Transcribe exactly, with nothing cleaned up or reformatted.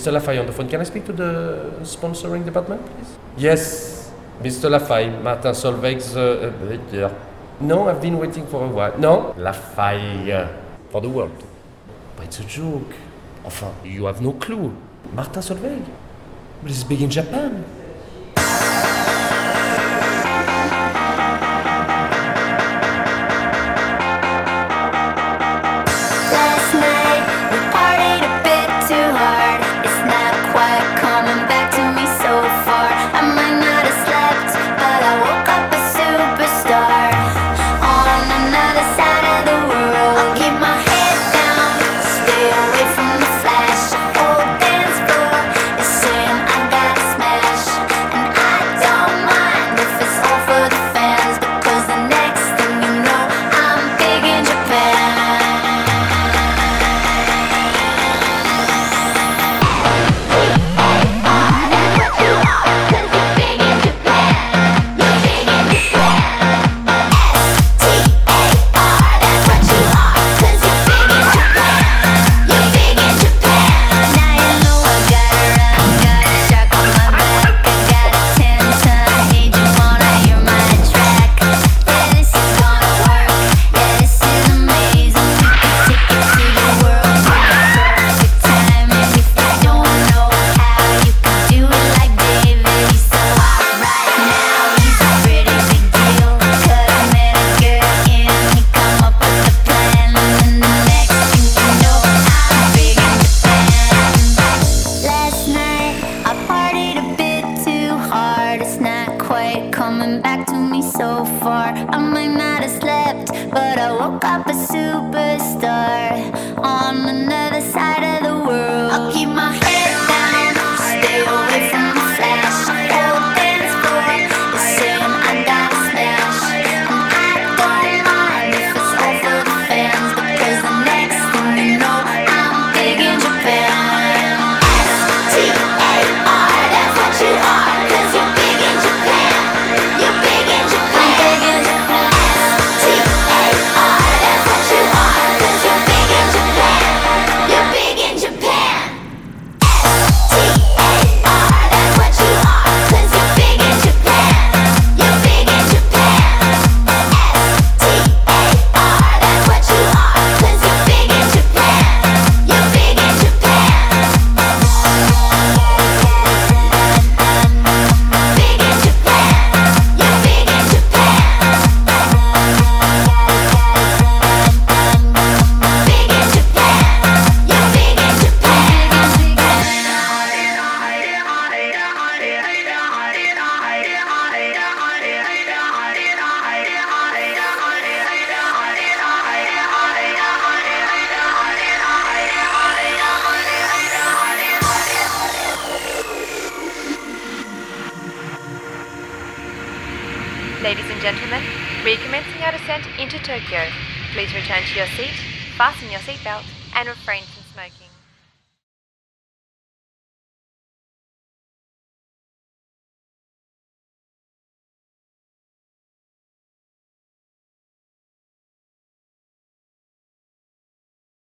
Mister Lafay on the phone. Can I speak to the sponsoring department, please? Yes, Mister Lafay, Martin Solveig's... Uh, uh, no, I've been waiting for a while. No, Lafay, uh, for the world. But it's a joke. Enfin, you have no clue. Martin Solveig. But it's big in Japan. Ladies and gentlemen, recommencing our descent into Tokyo. Please return to your seat, fasten your seatbelt, and refrain from smoking.